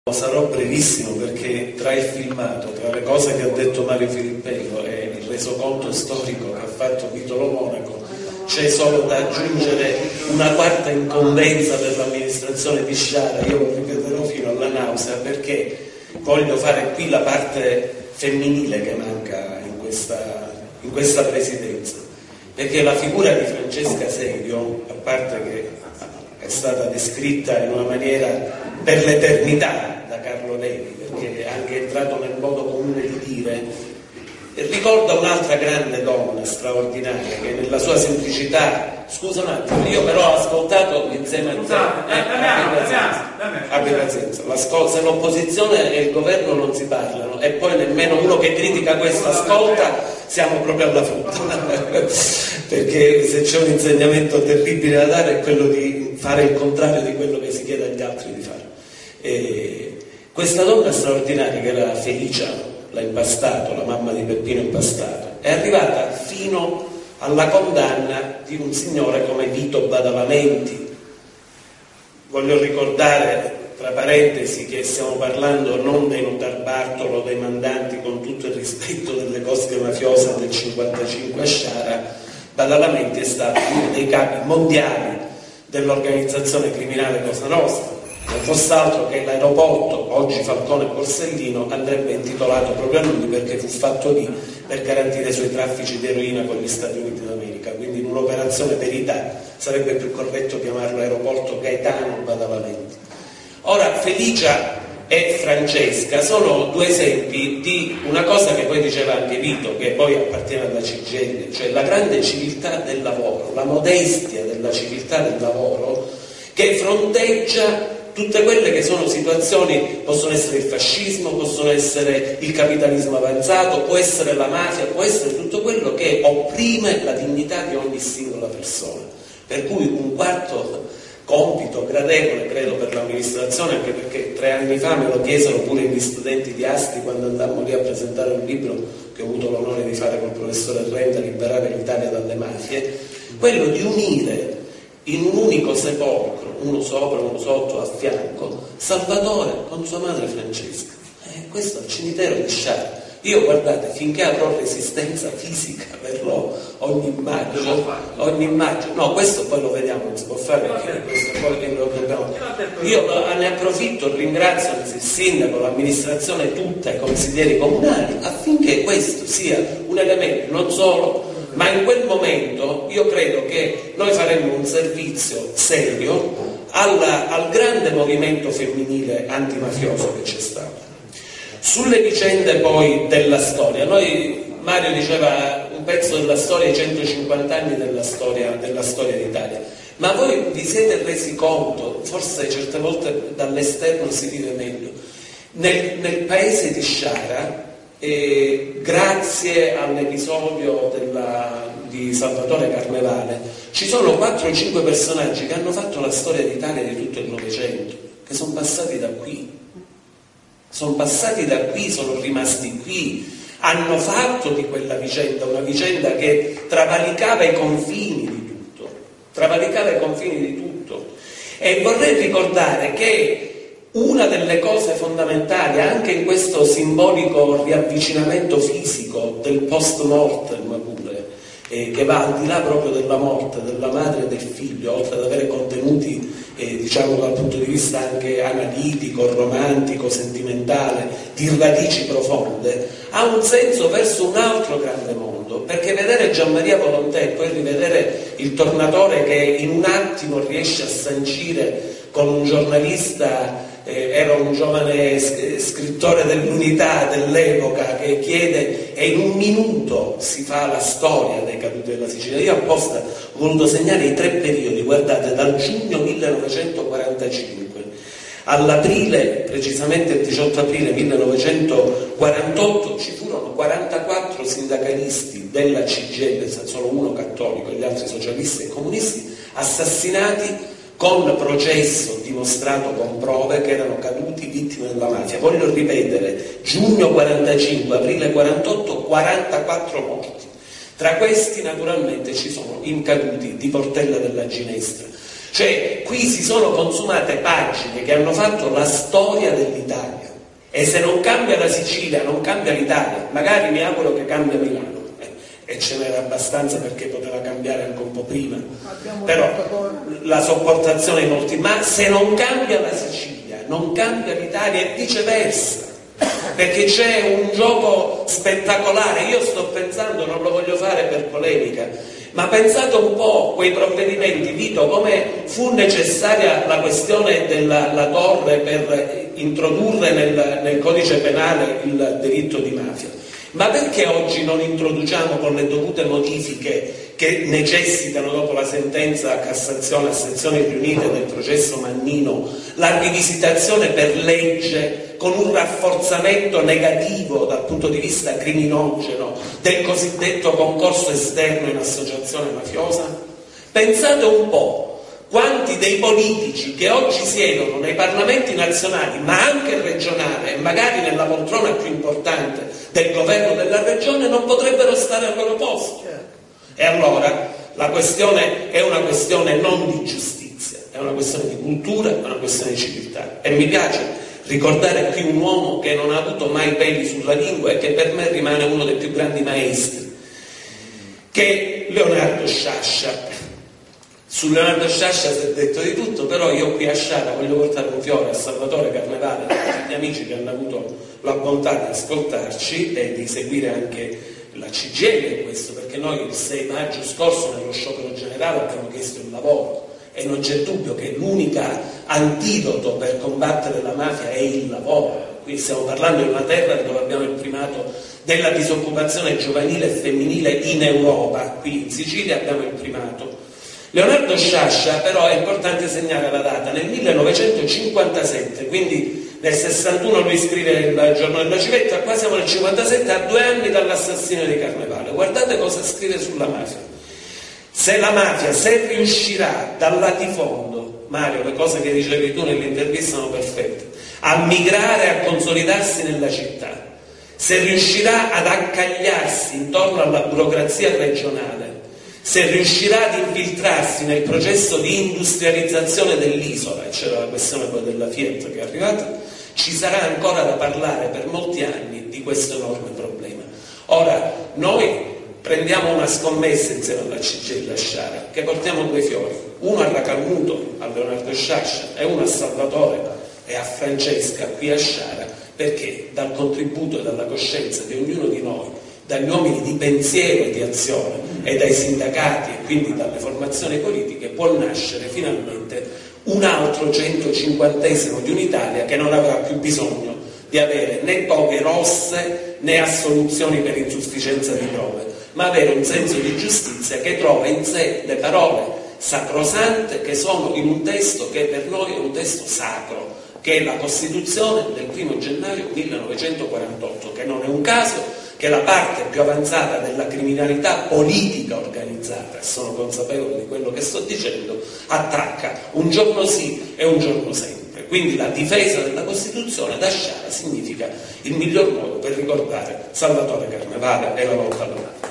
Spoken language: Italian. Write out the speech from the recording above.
Sarò brevissimo perché tra il filmato, tra le cose che ha detto Mario Filippello e il resoconto storico che ha fatto Vitolo Monaco, c'è solo da aggiungere una quarta incombenza per l'amministrazione di Sciara. Io lo ripeterò fino alla nausea perché voglio fare qui la parte femminile che manca in questa presidenza, perché la figura di Francesca Serio, a parte che è stata descritta in una maniera per l'eternità da Carlo Levi, perché è anche entrato nel modo comune di dire, ricorda un'altra grande donna straordinaria che nella sua semplicità, scusa un attimo, io però ho ascoltato insieme a te, abbi pazienza, se l'opposizione e il governo non si parlano e poi nemmeno uno che critica questo ascolta, siamo proprio alla frutta perché se c'è un insegnamento terribile da dare è quello di fare il contrario di quello che si chiede agli altri di fare. Questa donna straordinaria che era Felicia, l'ha Impastato, la mamma di Peppino Impastato, è arrivata fino alla condanna di un signore come Vito Badalamenti. Voglio ricordare, tra parentesi, che stiamo parlando non dei Notar Bartolo, dei mandanti, con tutto il rispetto delle cosche mafiose del 55 a Sciara. Badalamenti è stato uno dei capi mondiali dell'organizzazione criminale Cosa Nostra. Non fosse altro che l'aeroporto, oggi Falcone Borsellino, andrebbe intitolato proprio a lui perché fu fatto lì per garantire i suoi traffici di eroina con gli Stati Uniti d'America. Quindi in un'operazione verità sarebbe più corretto chiamarlo aeroporto Gaetano Badalamenti. Ora, Felicia e Francesca sono due esempi di una cosa che poi diceva anche Vito, che poi appartiene alla CGIL, cioè la grande civiltà del lavoro, la modestia della civiltà del lavoro che fronteggia tutte quelle che sono situazioni, possono essere il fascismo, possono essere il capitalismo avanzato, può essere la mafia, può essere tutto quello che opprime la dignità di ogni singola persona. Per cui un quarto compito gradevole, credo, per l'amministrazione, anche perché 3 anni fa me lo chiesero pure gli studenti di Asti quando andammo lì a presentare un libro che ho avuto l'onore di fare col professore Renda, Liberare l'Italia dalle mafie, quello di unire in un unico sepolcro, uno sopra, uno sotto, a fianco, Salvatore con sua madre Francesca. Questo è il cimitero di Sciara. Io, guardate, finché avrò resistenza fisica verrò ogni immagine. No, questo poi lo vediamo, non si può fare perché questo poi lo dobbiamo. Io ne approfitto, ringrazio il sindaco, l'amministrazione tutta, i consiglieri comunali, affinché questo sia un elemento non solo, ma in quel momento io credo che noi faremmo un servizio serio al grande movimento femminile antimafioso che c'è stato. Sulle vicende poi della storia, Mario diceva un pezzo della storia, i 150 anni della storia d'Italia, ma voi vi siete resi conto, forse certe volte dall'esterno si vive meglio, nel paese di Sciara, grazie all'episodio di Salvatore Carnevale, ci sono 4 o 5 personaggi che hanno fatto la storia d'Italia di tutto il Novecento, che sono passati da qui. Sono rimasti qui, hanno fatto di quella vicenda una vicenda che travalicava i confini di tutto. E vorrei ricordare che una delle cose fondamentali, anche in questo simbolico riavvicinamento fisico del post-mortem pure, che va al di là proprio della morte della madre e del figlio, oltre ad avere contenuti diciamo dal punto di vista anche analitico, romantico, sentimentale, di radici profonde, ha un senso verso un altro grande mondo, perché vedere Gianmaria Volontè e poi rivedere il Tornatore che in un attimo riesce a sancire con un giornalista, era un giovane scrittore dell'Unità dell'epoca che chiede, e in un minuto si fa la storia dei caduti della Sicilia. Io apposta ho voluto segnare i 3 periodi, guardate, dal giugno 1945 all'aprile, precisamente il 18 aprile 1948, ci furono 44 sindacalisti della CGIL, solo uno cattolico e gli altri socialisti e comunisti, assassinati con processo dimostrato con prove che erano caduti vittime della mafia. Voglio ripetere, giugno 45, aprile 48, 44 morti. Tra questi naturalmente ci sono i caduti di Portella della Ginestra. Cioè, qui si sono consumate pagine che hanno fatto la storia dell'Italia. E se non cambia la Sicilia, non cambia l'Italia. Magari mi auguro che cambia Milano. E ce n'era abbastanza perché poteva cambiare anche un po' prima. Però la sopportazione di molti. Ma se non cambia la Sicilia, non cambia l'Italia e viceversa. Perché c'è un gioco spettacolare. Io sto pensando, non lo voglio fare per polemica, ma pensate un po' quei provvedimenti, Vito, come fu necessaria la questione della torre per introdurre nel codice penale il delitto di mafia. Ma perché oggi non introduciamo con le dovute modifiche che necessitano dopo la sentenza a Cassazione a sezioni riunite del processo Mannino la rivisitazione per legge con un rafforzamento negativo dal punto di vista criminogeno del cosiddetto concorso esterno in associazione mafiosa? Pensate un po'. Quanti dei politici che oggi siedono nei parlamenti nazionali, ma anche regionali, e magari nella poltrona più importante del governo della regione, non potrebbero stare al loro posto? E allora la questione è una questione non di giustizia, è una questione di cultura, è una questione di civiltà. E mi piace ricordare qui un uomo che non ha avuto mai peli sulla lingua e che per me rimane uno dei più grandi maestri, che è Leonardo Sciascia. Su Leonardo Sciascia si è detto di tutto, però io qui a Sciara voglio portare un fiore a Salvatore Carnevale e a tutti gli amici che hanno avuto la bontà di ascoltarci e di seguire anche la CGIL in questo, perché noi il 6 maggio scorso nello sciopero generale abbiamo chiesto il lavoro e non c'è dubbio che l'unico antidoto per combattere la mafia è il lavoro. Qui stiamo parlando di una terra dove abbiamo il primato della disoccupazione giovanile e femminile in Europa, qui in Sicilia abbiamo il primato. Leonardo Sciascia però è importante segnare la data, nel 1957, quindi nel 61 lui scrive il giorno della civetta, qua siamo nel 57, a 2 anni dall'assassinio di Carnevale. Guardate cosa scrive sulla mafia. Se la mafia, se riuscirà dal latifondo, Mario, le cose che dicevi tu nell'intervista sono perfette, a migrare, a consolidarsi nella città, se riuscirà ad accagliarsi intorno alla burocrazia regionale, se riuscirà ad infiltrarsi nel processo di industrializzazione dell'isola, e c'era la questione poi della Fiat che è arrivata, ci sarà ancora da parlare per molti anni di questo enorme problema. Ora, noi prendiamo una scommessa insieme alla CGIL a Sciara, che portiamo 2 fiori, uno a Racalmuto, a Leonardo Sciascia, e uno a Salvatore e a Francesca qui a Sciara, perché dal contributo e dalla coscienza di ognuno di noi, dagli uomini di pensiero e di azione e dai sindacati e quindi dalle formazioni politiche può nascere finalmente un altro 150esimo di un'Italia che non avrà più bisogno di avere né toghe rosse né assoluzioni per insufficienza di prove, ma avere un senso di giustizia che trova in sé le parole sacrosante che sono in un testo che per noi è un testo sacro, che è la Costituzione del 1 gennaio 1948, che non è un caso che la parte più avanzata della criminalità politica organizzata, e sono consapevole di quello che sto dicendo, attacca un giorno sì e un giorno sempre. Quindi la difesa della Costituzione da Sciara significa il miglior modo per ricordare Salvatore Carnevale e la lotta alla mafia.